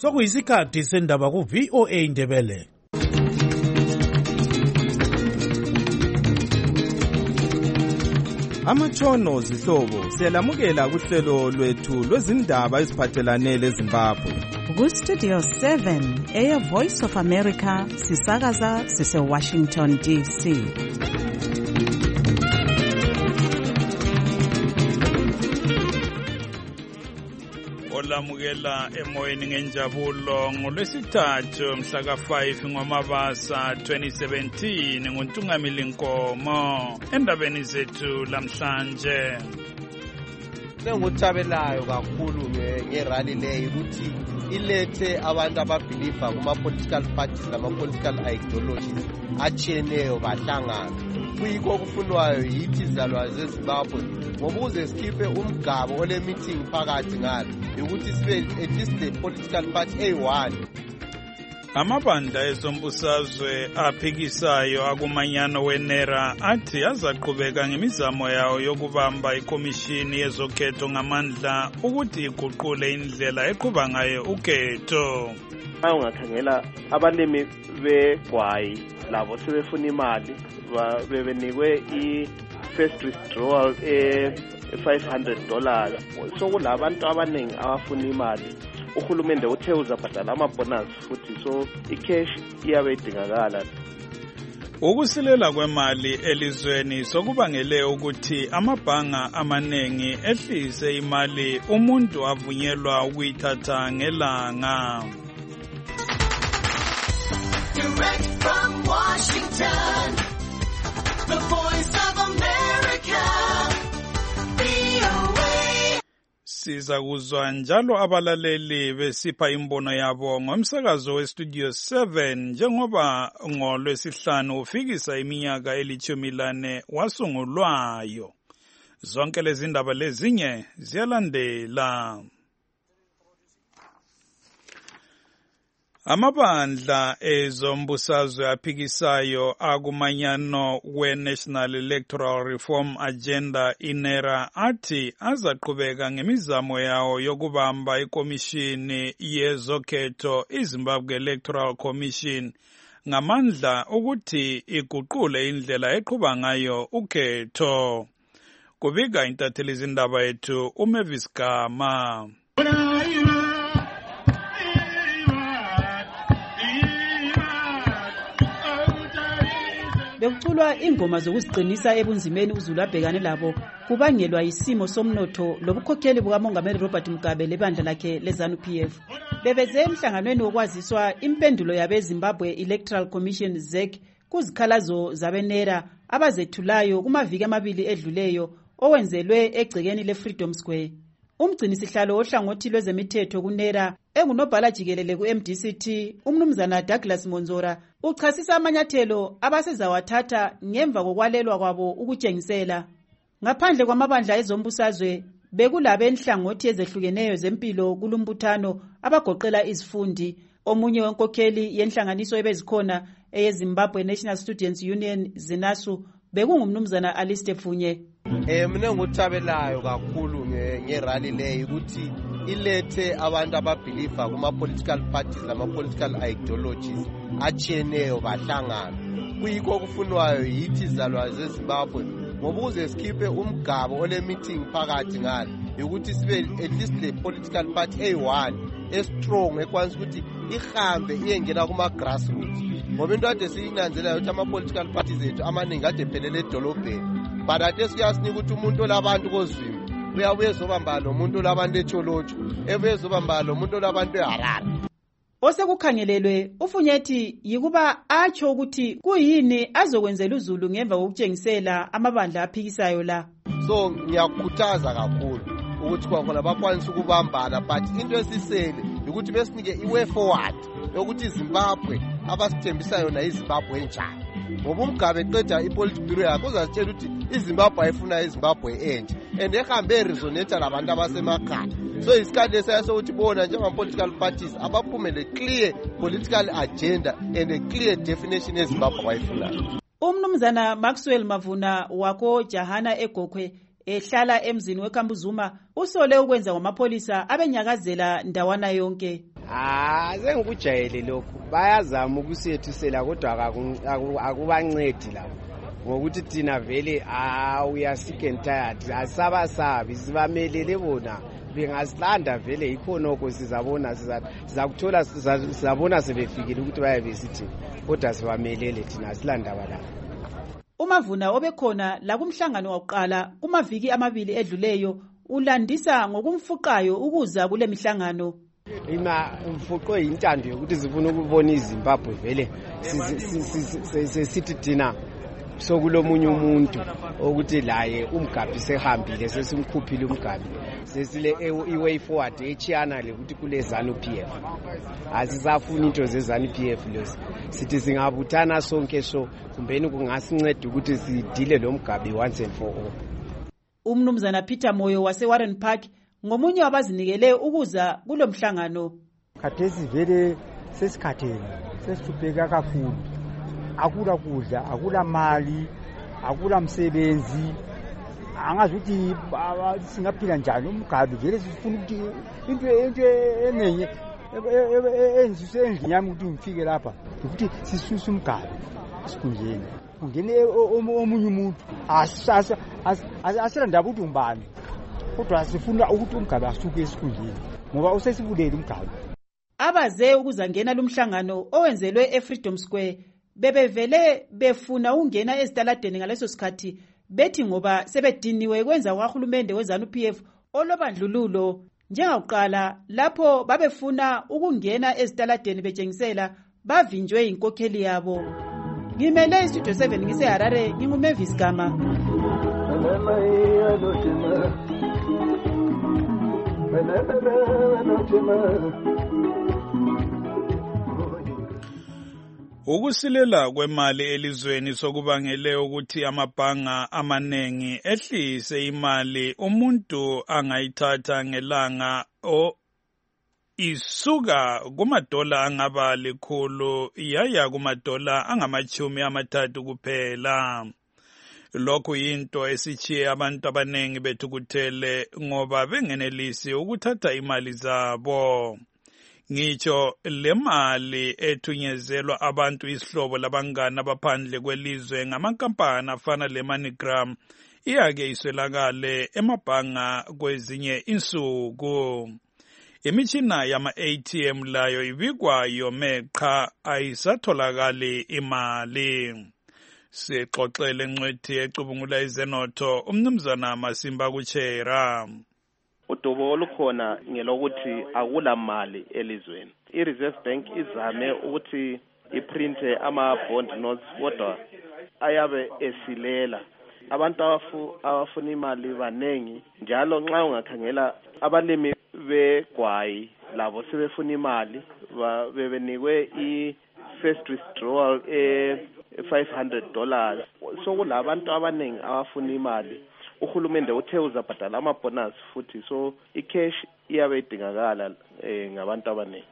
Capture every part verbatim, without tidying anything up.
Sokuyisikhathi sendaba ku V O A Indebele. Amatshono zihlobo siyalamukela kuhlelo lwethu lwezindaba eziphathelane leZimbabwe. Ku Studio seven eya Voice of America sisakaza sise Washington D C. Olamukela emoyeni ngenjabulo ngolwesithathu mhla ka five ngoMabasa twenty seventeen nguNtungamili Nkomo endabeni zethu lamhlanje. Nenguthabelayo kakhulu ngerally leyo ukuthi ilethe abantu ababelieve kuma political parties nama political ideologies atshiyeneyo bahlangana. Kuyikho kufunwayo yithi izalwane zeZimbabwe ngobuze sikhiphe umgabo ole meeting phakathi ngalo ukuthi sibe at least the political party A one. Amabandla ezombusazwe aphikisayo akumanyano wenera athi azaqhubeka ngemizamo yawo yokubamba ikomishini yezokhetho ngamandla ukuthi iguqule indlela eqhuba ngayo ukhetho. Ungakhangela abalimi begwayi labo sebefuna imali bebenikwe i-first withdrawal e-five hundred dollars. So kulabantu abaningi abafuna imali. Uhulumende uthe uzabhadala amabonus futhi so i-cash iyabe idingakala. Ukusilela kwemali elizweni sokubangele ukuthi amabhanga amaningi ehlise imali umuntu avunyelwa ukuyithatha ngelanga. Direct from Washington, the Voice of America, V O A. Siza kuzwa njalo abalaleli besipha imbono yabo ngomsakazo we Studio seven njengoba ngolwesihlanu ufikisa iminyaka elithumi lane wasungulwayo. Zonke lezi ndaba lezinye ziyalandela. Amabandla ezombusazwe aphikisayo akumanyano we-National Electoral Reform Agenda inera athi azaqhubeka ngemizamo yawo yokubamba ikomishini yezokhetho iZimbabwe Electoral Commission ngamandla ukuthi iguqule indlela eqhuba ngayo ukhetho. Kubika intatheli izindaba yethu uMavis Gama. Bekuculwa ingoma zokuziqinisa ebunzimeni uZulu abhekane labo kubangelwa isimo somnotho lobukhokheli bukaMongameli Robert Mugabe lebandla lakhe leZANU-P F. Bebeze emhlanganweni wokwaziswa impendulo yabeZimbabwe Electoral Commission Z E C kuzikhalazo zabenera abazethulayo kumaviki amabili edluleyo owenzelwe egcekeni leFreedom Square. Umgcini sihlalo ohlangothi lwezemithetho kunera engunobhala jikelele ku M D C T umnumzana Douglas Monzora uchasisa amanyathelo abasezawathatha ngemva kokwalelwa kwabo ukutshengisela. Ngaphandle kwamabandla ezombusazwe bekulabe enhlangothi ezehlukeneyo zempilo kulumbuthano abagoqela izifundi. Omunye wenkokheli yenhlanganiso ebezikhona eyeZimbabwe National Students Union ZINASU bekungumnumzana Alistair Funye. Eh mina nguthabelayo kakhulu ngerally leyo ukuthi ilethe abantu ababelieve kuma political parties nama political ideologies atshiyeneyo bahlangana. Kuyikho kufunwayo yithi izalwane zeZimbabwe ngobuze sikhiphe umgabo ole meeting phakathi ngalo ukuthi sibe at least the political party A one estrong ekwanisa ukuthi ihambe iyengena kuma grassroots. Ngoba into ade siyinanzela ukuthi ama political parties ethu amaningi ade phelele edolobheni. But ade siyasinika ukuthi umuntu olabantu kozwimi uyabuye ezobamba lo muntu olabantu eCholocho ebuye ezobamba lo muntu olabantu eHarare. Osekukhangelelwe ufunyethi yikuba atsho ukuthi kuyini azokwenzela uZulu ngemva kokutshengisela amabandla aphikisayo la. So ngiyakhuthaza kakhulu ukuthi kwakhona bakwanisa ukubambana but into esisele ukuthi besinike iway forward yokuthi iZimbabwe abasithembisayo na iZimbabwe enjani. Ngoba umgabe eqeda ipolitical bureau yakho uzasitshela ukuthi iZimbabwe ayifuna iZimbabwe enje and ehambe resonate labantu abasemakhaya. So isikhathi lesayo ukuthi bona njengama political parties abaphumele clear political agenda and a clear definition eZimbabwe ayifunayo. Umnumzana Maxwell Mavuna wako Jahana eGokhwe ehlala emzini weKambuzuma usole ukwenza ngamapolisa abenyakazela ndawana yonke. Ah, sengikujayele lokho. Bayazama ukusethisela kodwa akubancedi lapho. Ngokuthi thina vele ah we are sick and tired. Asabasabi sibamelele bona. Bengasilanda vele ikhonoko sizabona sizakuthola sizabona sebefikile ukuthi bayabe sithi kodwa sibamelele thina silanda balapha. uMavuna obekhona la kumhlangano wokuqala kumaviki amabili edluleyo ulandisa ngokumfuqayo ukuza kule mihlangano. Ima mfuqo intando yokuthi sifuna ukubona iZimbabwe vele sithi thina sokulomunye umuntu ukuthi laye umgabi sehambile sesimkhuphile umgabi sesile iway forward echiyana le ukuthi kule ZANU P F asisafuna into ze ZANU P F lezi sithi singabuthana sonke so kumbeni kungasinceda ukuthi sidile lo mgabi once and for all. Umnumzana Peter Moyo wase Warren Park ngomunye wabazinikele ukuza kulomhlangano. Khathesi vele sesikhatheni sesihlupheka kakhulu. Akula kudla, akula mali, akula msebenzi. Angazi ukuthi singaphila njani umgabi vele sifuna ukuthi into into enenye enzise endlini yami ukuthi ngifike lapha ukuthi sisusa umgabi sikunjeni. Ungene omunye umuntu asasa asiranda ukuthi umbani. Kodwa sifuna ukuthi umgabi asuke esikhundleni ngoba usesibulele umgabi. Abaze ukuzangena lumhlangano owenzelwe eFreedom Square bebevele befuna ungena ezitaladeni ngaleso sikhathi bethi ngoba sebediniwe kwenza kwaHulumende weZANU P F olobandlululo njengokuqala lapho babefuna ukungena ezitaladeni betshengisela bavinjwe inkokheli yabo. Ngimele istudio seven ngise Harare nginguMavis Gama. Ukusilela kwemali elizweni sokubangele ukuthi amabhanga amanengi ehlise imali umuntu angayithatha ngelanga o isuka kumadola angaba likhulu yaya kumadola angamachumi amathathu kuphela. Lokhu yinto esichiye abantu abanengi bethukuthele ngoba bengenelisi ukuthatha imali zabo. Ngitsho le mali ethunyezelwa abantu isihlobo labangani abaphandle kwelizwe ngamankampani afana le MoneyGram iyake iswelakale emabhanga kwezinye insuku. Imitshina yama-A T M layo ibikwa yomeqa ayisatholakali imali. Sixoxele ngcwethi ecubungula izenotho umnumzana Masimba Kuchera. Udubo olukhona ngelokuthi akula mali elizweni. I-Reserve Bank izame ukuthi iprinte ama-bond notes kodwa ayabe esilela. Abantu abafuna imali banengi njalo nxa ungakhangela abalimi begwayi labo sebefuna imali bebenikwe i-first withdrawal e-five hundred dollars. So kulabantu abanengi abafuna imali. Uhulumende uthe uzabhadala amabonus futhi so icash iyabe idingakala ngabantu abaningi.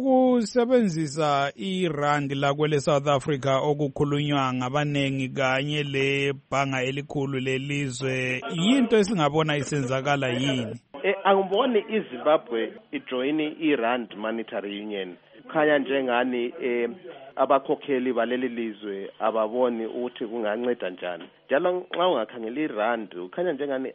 Ukusebenzisa irand la kwele South Africa okukhulunywa ngabanengi kanye le bhanga elikhulu lelizwe yinto esingabona isenzakala yini? Eh angiboni iZimbabwe ijoin iRand Monetary Union. Khanya njengani eh abakhokheli baleli lizwe ababoni ukuthi kunganceda njani. Njalo nxa ungakhangela iRand ukhanya njengani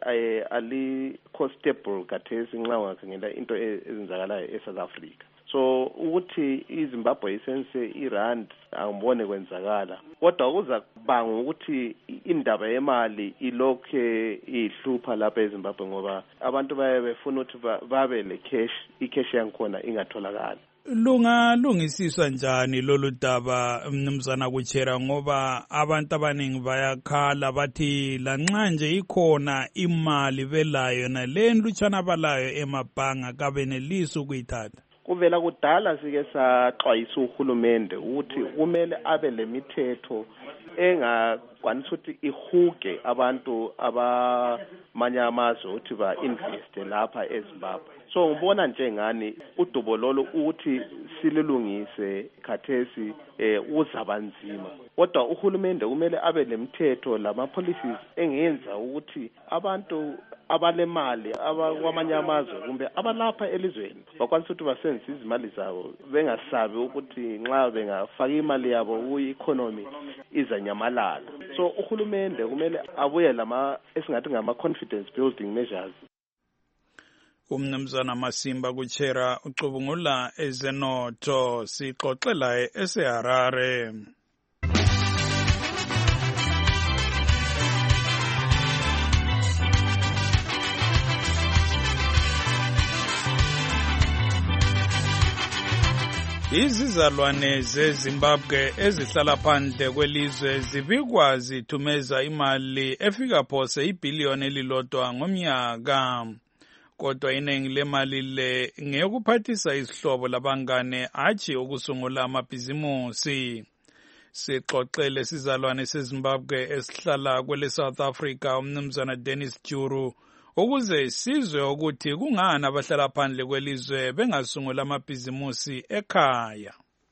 alikho stable kathesi nxa ungakhangela into ezenzakalayo eSouth Africa. So ukuthi iZimbabwe isense iRand angibone kwenzakala. Kodwa kuza kubanga ukuthi indaba yemali ilokhe ihlupha lapha eZimbabwe ngoba abantu baye befuna ukuthi babe le cash, icash yankhona ingatholakala. Lunga lungisiswa njani lolu daba mnumzana Kuchera ngoba abantu abaningi bayakhala bathi lanxa nje ikhona imali belayo na lendlutshana balayo emabhanga kabenelisi ukuyithatha? Kuvela kudala sike saxwayisa uhulumende ukuthi kumele abe lemithetho engakwanisa ukuthi ihuke abantu abamanye amazwe ukuthi ba invest lapha eZimbabwe. So ngibona njengani udubo lolo ukuthi sililungise khathesi eh uzaba nzima. Kodwa uhulumende kumele abe lemithetho lama policies engenza ukuthi abantu abalemali abakwamanye amazwe kumbe abalapha elizweni bakwanisa ukuthi basebenzise izimali zabo bengasabi ukuthi nxa bengafaka imali yabo ku-economy izanyamalala. So uhulumende kumele abuye lama esingathi ngama confidence building measures. Umnumzana Masimba Kuchera ucubungula ezenotho sixoxela eseHarare. Izizalwane zeZimbabwe ezihlala phandle kwelizwe zibikwa zithumeza imali efika phose ibhiliyoni elilodwa ngomnyaka. Kodwa iningi lemali le ngeyokuphathisa izihlobo labangane hatshi ukusungula amabhizimusi. Sixoxele sizalwane seZimbabwe esihlala kwele South Africa umnumzana Dennis Juru ukuze sizwe ukuthi kungani abahlala phandle kwelizwe bengasungula amabhizimusi ekhaya.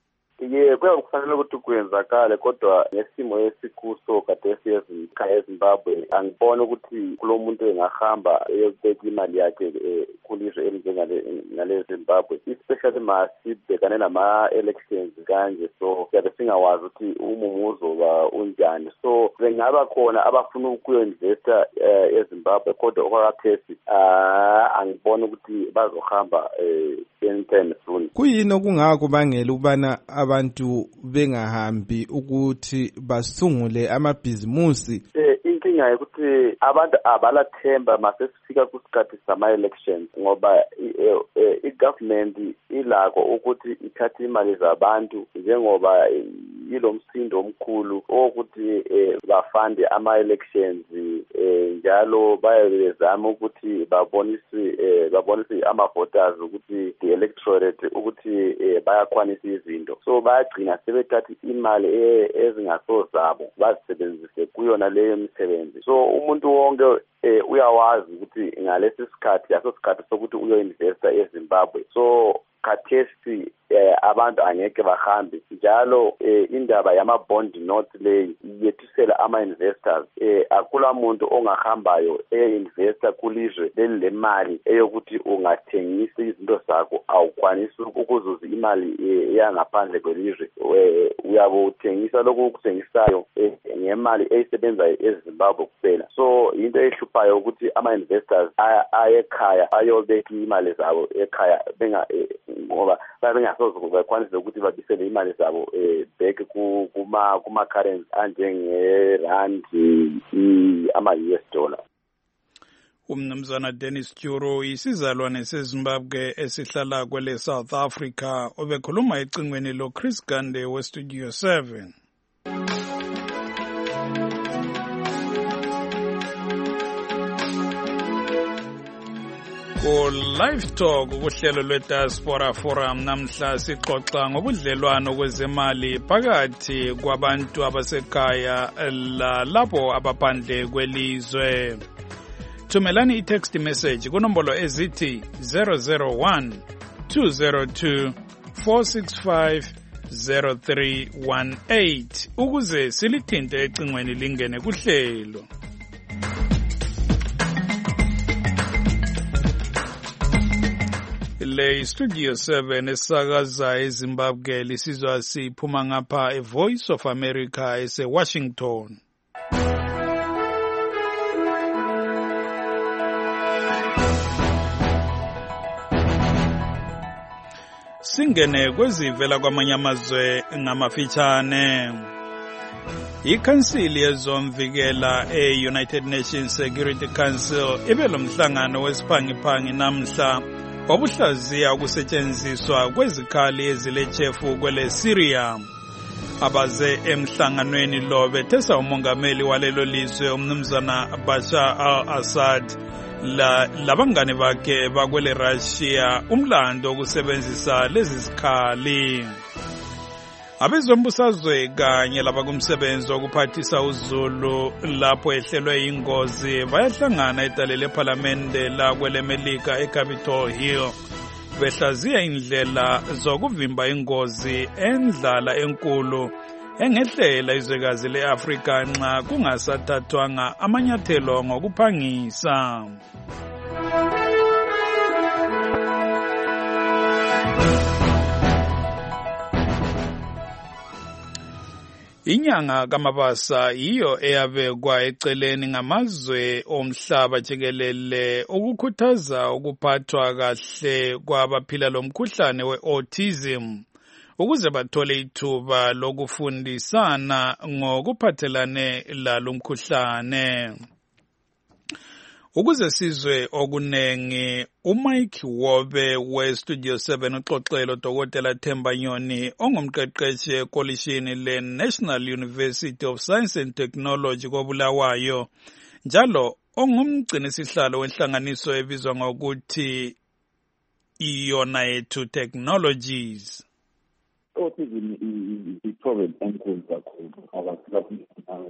Ye kuyakufanele ukuthi kwenzakale kodwa ngesimo esikuso khathesi ezikhaya eZimbabwe angibona ukuthi kulo muntu engahamba eyobeka imali yakhe kulizwe elinjengale ngale Zimbabwe, especially masibhekane nama elections kanje, so siyabe singawazi ukuthi umumuzo ba unjani. So bengaba khona abafuna ukuinvesta eZimbabwe kodwa okwakhathesi angibona ukuthi bazohamba anytime soon. Kuyini okungakubangela ukubana abantu bengahambi ukuthi basungule amabhizimusi? Eh inkinga ukuthi abantu abalathemba masesifika kusikhathi sama elections ngoba i-government ilako ukuthi ithathe imali zabantu njengoba ilomsindo omkhulu ukuthi bafande ama elections njalo bayezama ukuthi babonise babonise ama voters ukuthi the electorate ukuthi bayakwanisa izinto. So bayagcina sebethatha imali ezingasozabo bazisebenzise kuyona leyo misebenzi. So umuntu wonke uyawazi ukuthi ngalesi sikhathi aso sikhathi sokuthi uyoinvesta eZimbabwe. So khathesi abantu angeke bahambe njalo indaba yama bond note lay yethisela ama investors akula muntu ongahambayo einvesta kulizwe lelemali eyokuthi ungathengisa izinto zakho awukwanisi ukuzuza imali yangaphandle kwelizwe. Uyabo uthengisa lokho ukuthengisayo ngemali eyisebenzayo eZimbabwe kuphela. So into ehluphayo ukuthi ama investors ayekhaya ayobeka imali zabo ekhaya benga ngoba bengasoze bakwanise ukuthi babisele imali zabo back kuma kuma currency anjenge rand ama U S dollar. Umnumzana Dennis Juru isizalwane seZimbabwe esihlala kwele South Africa obekhuluma ecingweni lo Chris Gande we Studio seven. Ku Live Talk kuhlelo lweDiaspora Forum namhla sixoxa ngobudlelwano kwezemali phakathi kwabantu abasekhaya labo abaphandle kwelizwe. Thumelani i-text message kunombolo ezithi zero zero one two zero two four six five zero three one eight ukuze silithinte ecingweni lingene kuhlelo. Le Studio seven esakaza eZimbabwe lisizwa siphuma ngapha eVoice of America ese Washington. Singene kwezivela kwamanye amazwe ngamafitshane. Ikhansili yezomvikela e-United Nations Security Council ibe lomhlangano wesiphangiphangi namhla wabuhlaziya ukusetshenziswa kwezikhali ezilechefu kwele Syria. Abaze emhlanganweni lo bethesa umongameli walelo lizwe umnumzana Bashar al-Assad la labangane bakhe bakwele Russia umlando wokusebenzisa lezi zikhali. Abezombusazwe kanye labakumsebenzi wokuphathisa uzulu lapho ehlelwe ingozi bayahlangana etalele parliament la kwele Melika eCapitol Hill behlaziya indlela zokuvimba ingozi endlala enkulu engehlela izwekazi le-Afrika nxa kungasathathwanga amanyathelo ngokuphangisa. Inyanga kaMabasa yiyo eyabekwa eceleni ngamazwe omhlaba jikelele ukukhuthaza ukuphathwa kahle kwabaphila lomkhuhlane we-autism ukuze bathole ithuba lokufundisana ngokuphathelane lalo mkhuhlane. Ukuze sizwe okunengi, uMike Wobe we-Studio seven uxoxelo Dokotela Themba Nyoni ongumqeqeshi ekolishini le-National University of Science and Technology koBulawayo, njalo ongumgcinisihlalo wenhlanganiso ebizwa ngokuthi iYona Yethu Technologies. Autism is problem enkulu kakhulu abantu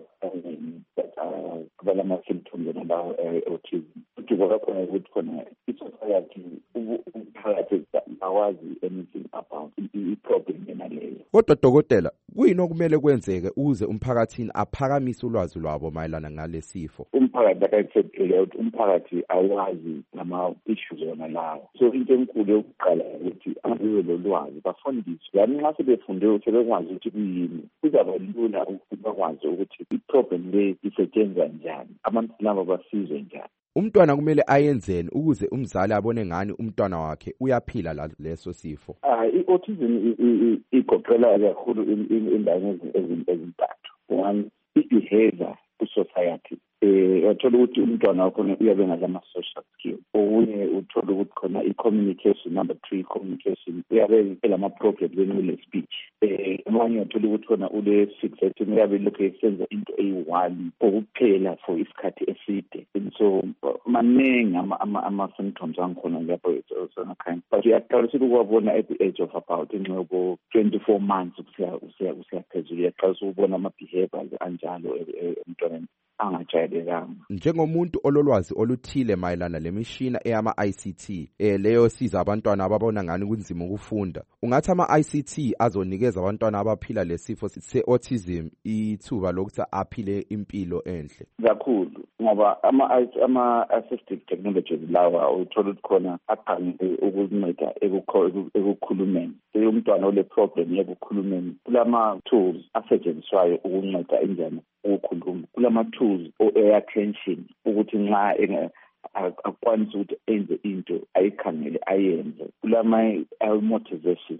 balama-symptoms about autism. Futhi kwakhona ukuthi khona i-society umphakathi awazi anything about i-problem enaleyo. Kodwa Dokotela, kuyini okumele kwenzeke ukuze umphakathini aphakamise ulwazi lwabo mayelana ngale sifo? Umphakathi bakayithethele ukuthi umphakathi awazi ngama-issues wona lawo. So into enkulu yokuqala ukuthi abiwe lo lwazi bafundiswe. Yani nxa sebefunde sebekwazi ukuthi kuyini, kuzaba lula ukuthi bakwazi ukuthi i-problem le isetshenzwa njani, abantu laba basizwe njani. Umntwana kumele ayenzeni ukuze umzali abone ngani umntwana wakhe uyaphila la leso sifo? Ah, i-autism igoqela kakhulu indawo ezintathu. One, i-behavior ku-society. Eh, uthola ukuthi umntwana wakho uyabe ngama-social skills. Okunye uthola ukuthi khona i-communication, number three, communication. Uyabe elama-problems with speech. Eh, abanye uthola ukuthi khona ule-fixation, uyabe lokhu esenza into eyi-one okuphela for isikhathi eside. And so maningi ama-symptoms angikhona lapho sonakhayo. But uyaqala ukuthi ukuwabona at the age of about inxebo twenty-four months kusiya phezulu. Uyaqala ukubona ama-behaviors anjalo emntwaneni angajayelekanga. Njengomuntu ololwazi oluthile mayelana lemishina eyama-I C T eh leyo siza abantwana ababona ngani kunzima ukufunda, ungathi ama-I C T azonikeza abantwana abaphila lesifo se-autism ithuba lokuthi aphile impilo enhle kakhulu, ngoba ama-assistive technologies lawa uthola ukuthi khona aqhamile ukunceda ekukhulumeni. Umntwana ole problem yokukhulumeni, kulama-tools asetshenziswayo ukunceda enjani ukukhuluma. Kulama-tools o-air attention ukuthi nxa akwanisa ukuthi enze into ayikhangele ayenze. Kulama-motivation.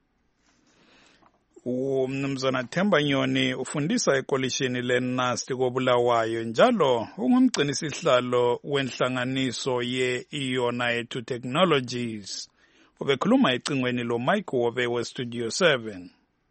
Umnumzana Themba Nyoni ufundisa ekolishini le-Nasti koBulawayo, njalo ungumgcinisihlalo wenhlanganiso ye-iYona Yethu Technologies. Ubekhuluma ecingweni lo Mike Wobe we-Studio seven.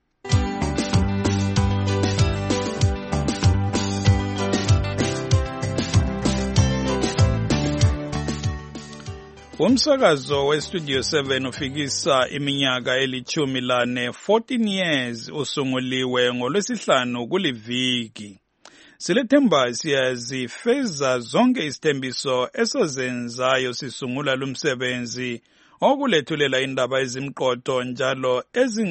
Umsakazo we-Studio seven ufikisa iminyaka elithumi lane, fourteen years, usunguliwe ngolwesihlanu kuliviki. Silethemba siyazifeza zonke isithembiso esozenzayo sisungula lumsebenzi okulethulela indaba ezimqotho njalo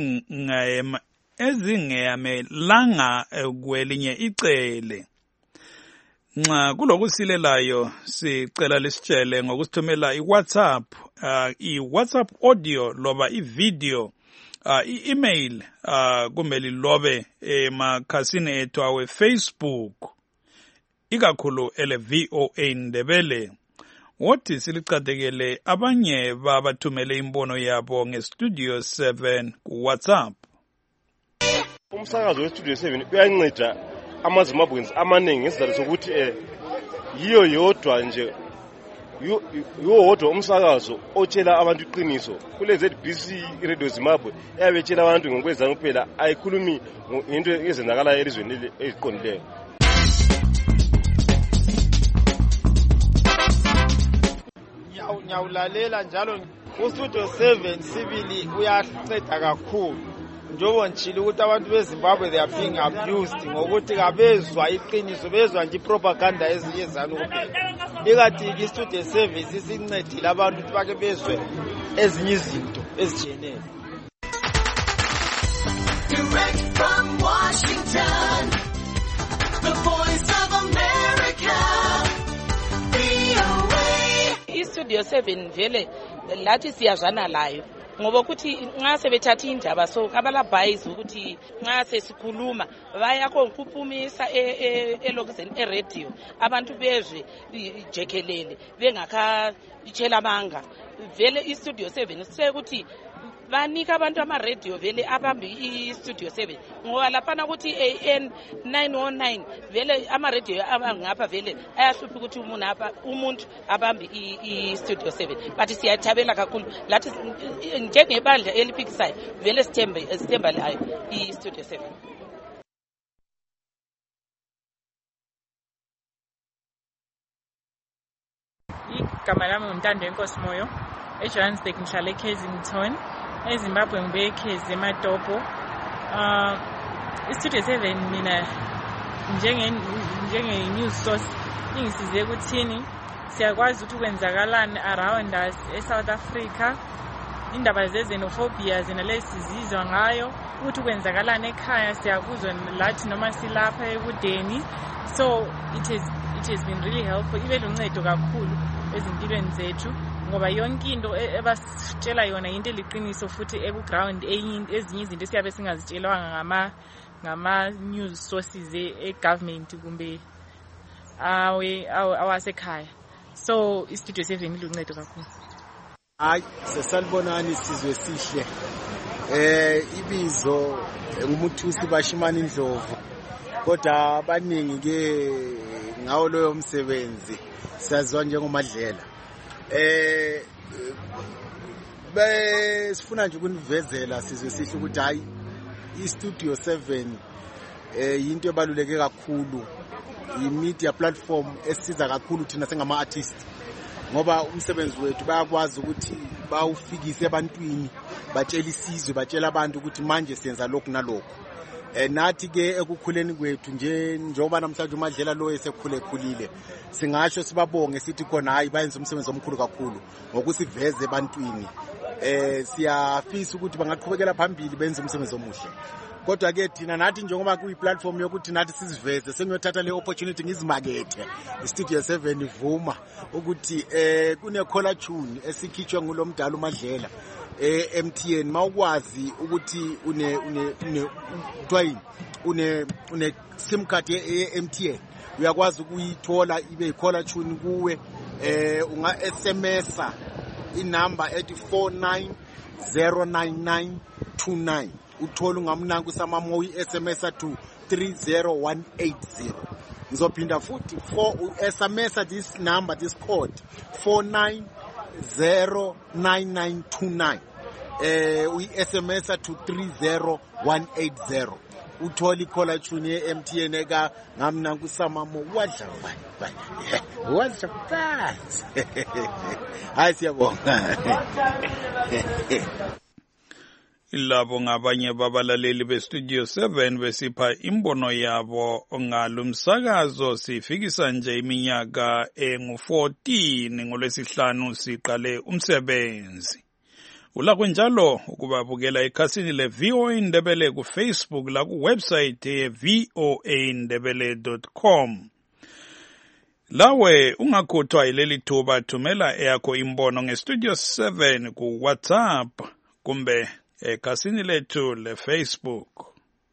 ezingeyamelanga kwelinye icele. Nxa kulokusilelayo sicela lisitshele ngokusithumela i-WhatsApp, uh, i-WhatsApp audio loba i-video, uh, i-email uh, kumele lobe emakhasini ethu awe Facebook, ikakhulu ele V O A Ndebele. Wothi silicadekele abanye babathumele imbono yabo ngeStudio seven ku WhatsApp. Umsakazo weStudio seven uyanceda amaZimbabweans amaningi ngesizathu sokuthi eh yiyo yodwa nje yiwo wodwa umsakazo otshela abantu iqiniso kule Z B C Radio Zimbabwe eyabetshela abantu ngokwezana kuphela ayikhulumi into ezenzakala elizweni eziqondileyo. Nyawulalela njalo uStudio seven sibili uyanceda kakhulu. Njobo nchile ukuthi abantu beZimbabwe they are being abused ngokuthi kabezwa iqiniso, bezwa nje propaganda eziyezana kuphela. Bekathi iStudio service isincedile abantu ukuthi bake bezwe ezinye izinto ezijiyeneyo. Direct from Washington, the voice of America, V O A. I-Studio seven vele lathi siyazana layo ngoba ukuthi nxa sebethatha indaba so abalabhayizi ukuthi nxa sesikhuluma bayakhomphumisa elokuzeni eradio abantu bezwe ijekelele bengakatshela amanga vele i-Studio seven sekuthi banika abantu ama-radio vele abambe i-Studio seven ngoba laphana ukuthi i-A N nine oh nine vele ama-radio abangapha vele ayahlupha ukuthi umuntu apha umuntu abambe i-Studio seven but siyathabela kakhulu lathi njengebandla eliphikisayo vele sithembe sithemba layo i-Studio seven. Igama lami nguNtando Enkosi Moyo, eJohannesburg ngihlala eKensington, eZimbabwe ngibe eKhezi eMatopo. Uh, iStudio seven mina njenge njenge news source ingisize ukuthini siyakwazi ukuthi kwenzakalani around us eSouth Africa, indaba zezenophobia zinalesi sizizwa ngayo ukuthi kwenzakalani ekhaya siyakuzwa lathi noma silapha ebudeni. So it is it has been really helpful, ibe luncedo kakhulu ezimpilweni zethu ngoba yonke into ebasitshela yona into eliqiniso futhi ebuground ezinye izinto siyabe singazitshelwanga ngama ngama news sources e-government kumbe awe awasekhaya. So iStudio seven iluncedo kakhulu. Hayi sesalibonani sizwe sihle. Eh ibizo ngumuthusi Bashimani Ndlovu. Kodwa abaningi ke ngawo loyo msebenzi siyazwa njengomadlela. Eh besifuna nje ukunivezela sizwe sihle ukuthi hayi iStudio seven eh into ebaluleke kakhulu, i-media platform esiza kakhulu thina sengama artists ngoba umsebenzi wethu bayakwazi ukuthi bawufikise ebantwini, batshela isizwe, batshela abantu ukuthi manje siyenza lokhu nalokho. Eh nathi ke ekukhuleni kwethu nje njoba namhlanje umadlela lo esekhule khulile singasho sibabonge sithi khona hayi bayenza umsebenzi omkhulu kakhulu ngokusiveze ebantwini. Eh siyafisa ukuthi bangaqhubekela phambili benze umsebenzi omuhle. Kodwa ke thina nathi njengoba kuyi platform yokuthi nathi siziveze sengiyothatha le opportunity ngizimakethe. iStudio seven ivuma ukuthi eh kune caller tune esikhitshwe ngulomdala umadlela eh M T N mawukwazi ukuthi une une une twine une une sim card ye M T N uyakwazi ukuyithola ibe icaller tune kuwe. Eh unga S M S inumber ethi four nine zero nine nine two nine uthola ungamnanku samamo uyi-S M S to three zero one eight zero. Ngizophinda futhi for S M S this number this code four nine zero nine nine two nine. Eh uyi-S M S to three zero one eight zero. Uthola icaller tune ye-M T N eka ngamnanku samamo wadla bani wadla phansi. Hayi siyabonga. Ilabo ngabanye babalaleli beStudio seven besipha imbono yabo ngalumsakazo. Sifikisa nje iminyaka engu fourteen ngolwesihlanu siqale umsebenzi. Ulakho njalo ukubabukela ekhasini le V O A Ndebele ku Facebook la ku website ye v o a ndebele dot com. Lawe ungakhothwa ileli thuba thumela eyakho imbono ngeStudio seven ku WhatsApp kumbe ekhasini lethu le Facebook.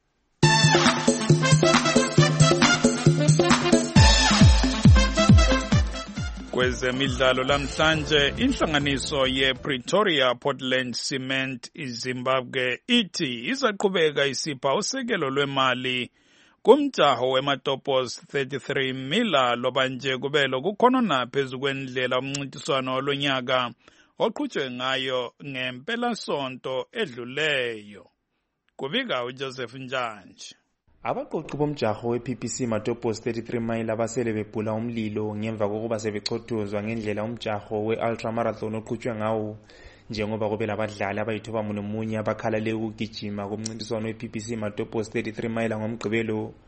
Kwezemidlalo lamhlanje inhlanganiso ye-Pretoria Portland Cement iZimbabwe ithi izaqhubeka isipha usekelo lwemali kumjaho wematopos thirty-three mila loba nje kube lokukhona naphezu kwendlela umncintiswano olonyaka oqhutshwe ngayo ngempela sonto edluleyo. Kubika uJoseph Njanje. Abaqoqi bomjaho we-P P C Matopos thirty-three mile abasele bebhula umlilo ngemva kokuba sebechothozwa ngendlela umjaho we-ultramarathon oqhutshwe ngawo njengoba kube labadlali abayithoba nomunye abakhalale ukugijima kumncintiswano we-P P C Matopos thirty-three mile ngomgqibelo.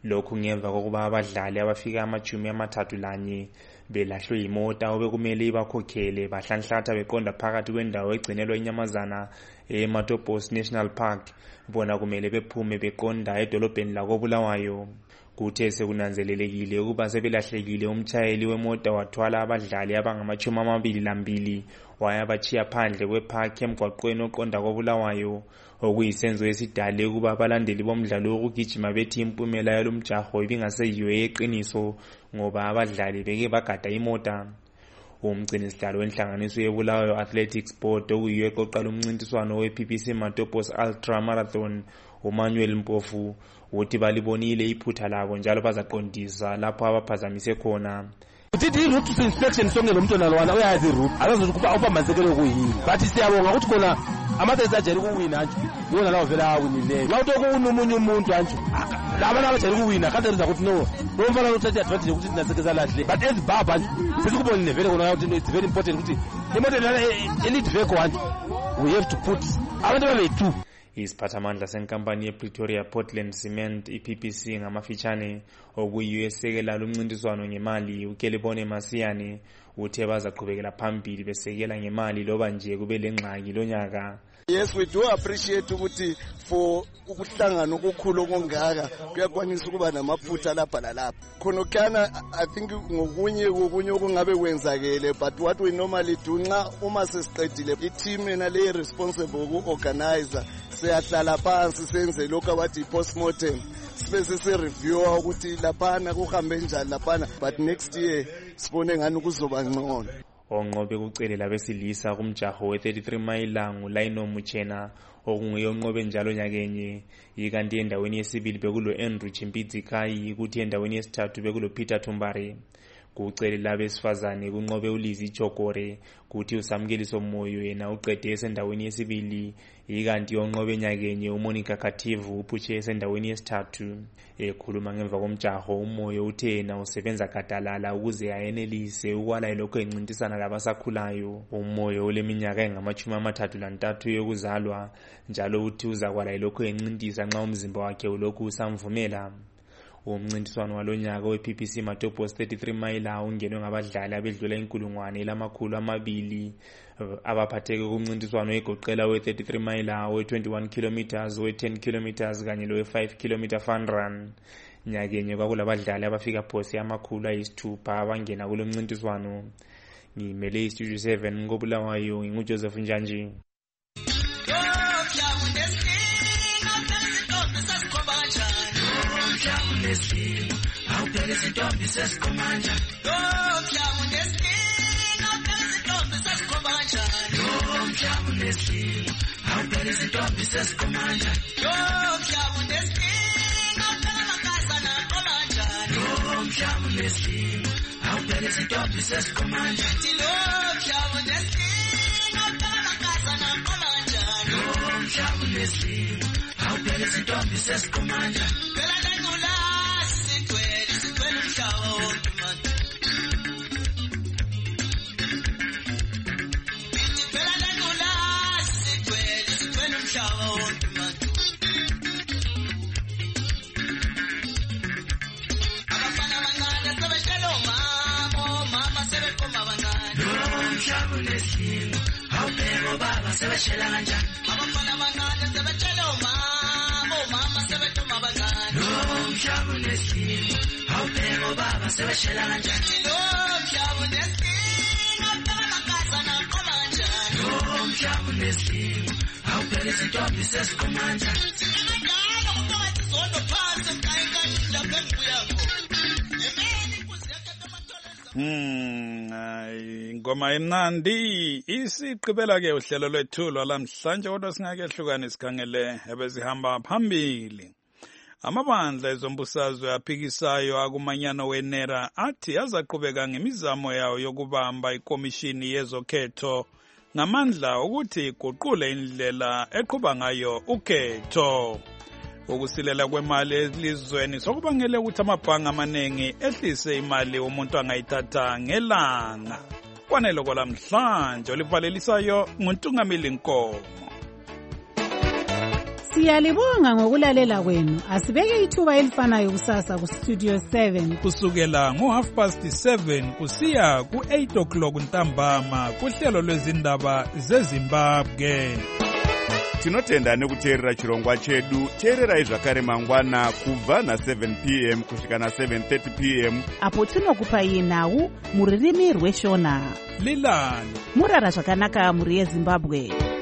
lokhu ngemva kokuba abadlali abafika amajumi amathathu lanye belahlwe yimota obekumele ibakhokhele bahlanhlatha beqonda phakathi kwendawo egcinelwa inyamazana eMatopos National Park. Bona kumele bephume beqonda edolobheni lakoBulawayo. Kuthe sekunanzelelekile ukuba sebelahlekile, umtshayeli wemoto wathwala abadlali abangamachumi amabili lambili wayabachiya phandle kwepark emgwaqweni oqonda koBulawayo, okuyisenzo esidale ukuba abalandeli bomdlalo wokugijima bethi impumela yalomjaho ibingaseyiyo eqiniso ngoba abadlali beke bagada imota. Umgcini sihlalo wenhlanganiso yeBulawayo Athletics Board okuyiyo eqoqala umncintiswano we-P P C Matopos Ultra Marathon, uManuel Mpofu, uthi balibonile iphutha labo njalo bazaqondisa lapho abaphazamise khona. Uthi i-route inspection sonke lo mntwana lwana uyazi i-route akazothi kuba awuphambanisekele kuyini, but siyabonga ukuthi khona amathesi ajayele ukuwina nje yona lawo vele awinileyo. Xa uthi okuwina omunye umuntu nje labana abajayele ukuwina kanti enza ukuthi no lo mfana uthatha advantage ukuthi sinasekeza lahle, but ezibhabha nje sesikubonile vele khona ukuthi it's very important ukuthi imoto lana elite vehicle nje we have to put abantu babe-two. Isiphathamandla senkampani yePretoria Portland Cement i-P P C ngamafitshane okuyiyo esekela lumncintiswano ngemali, uKelebone Masiyane uthe bazaqhubekela phambili besekela ngemali loba nje kube lengxaki lonyaka. Yes, we do appreciate ukuthi for ukuhlangana okukhulu okungaka kuyakwanisa ukuba namaphutha lapha lalapha. Khonokana I think ngokunye kokunye okungabe kwenzakele, but what we normally do nxa uma sesiqedile i-team ena le responsible uku-organizer siyahlala phansi senze lokho abathi i-postmortem, sibe sesi-reviewa ukuthi laphana kuhambe njani laphana, but next year sibone ngani kuzoba ngcono. Onqobe kucele labesilisa kumjaho we-thirty-three mayila nguLaino Muchena okunguye onqobe njalo nyakenye, ikanti endaweni yesibili bekulo Andrew Chimpidzi Kai, kuthi endaweni yesithathu bekulo Peter Thumbare. Kucele labesifazane kunqobe uLizzy Chokore, kuthi uSamkeliso Moyo yena uqede esendaweni yesibili, ikanti onqobe nyakenye uMonica Khathivu uphutshe esendaweni yesithathu. Ekhuluma ngemva komjaho, uMoyo uthe yena usebenza gadalala ukuze ayenelise ukwala lokho encintisana labasakhulayo. uMoyo oleminyaka engamachumi amathathu lantathu yokuzalwa njalo uthi uzakwala lokho encintisa nxa umzimba wakhe ulokhu usamvumela. Umncintiswano walonyaka we-P P C Matopos thirty-three mayila ungenwe ngabadlali abedlula inkulungwane lamakhulu amabili abaphatheke kumncintiswano egoqela we-thirty-three mayila, we-twenty-one kilometers, we-ten kilometers kanye lowe-five kilometer fun run. Nyakenye kwakulabadlali abafika phose amakhulu ayisithupha abangena kulo mncintiswano. Ngimele iStudio seven ngoBulawayo, nginguJoseph Njanji. How bad is it up? This is Commander. Don't come on this thing. How bad is it up? This is Commander. Don't come on this thing. How bad is it up? This is Commander. Don't come on this thing. How bad is it up? This is Commander. Don't come on this thing. How bad is it up? How bad is it up? This is Commander. Hmm, ngoma imnandi isiqhubela ke uhlelo lwethu lwalamhlanje, kodwa singake ehlukane sikhangele ebezihamba phambili. Amabandla ezombusazwe aphikisayo akumanyano wenera athi azaqhubeka ngemizamo yawo yokubamba ikomishini yezokhetho ngamandla ukuthi iguqule indlela eqhuba ngayo ukhetho. Ukusilela kwemali elizweni sokubangele ukuthi amabhangi amaningi ehlise imali umuntu angayithatha ngelanga. Kwanele kwalamhlanje olivalelisayo nguNtungamili Nkomo. Siyalibonga ngokulalela kwenu. Asibeke ithuba elifanayo kusasa ku Studio seven. Kusukela ngo half past seven kusiya ku eight o'clock ntambama kuhlelo lwezindaba zeZimbabwe. Tinotenda nekuteerera chirongwa chedu. Teererai zvakare mangwana kubva na seven p m kusvika na seven thirty p m apo tinokupai nhau muririmi rweshona. Lilani murara zvakanaka muri yeZimbabwe.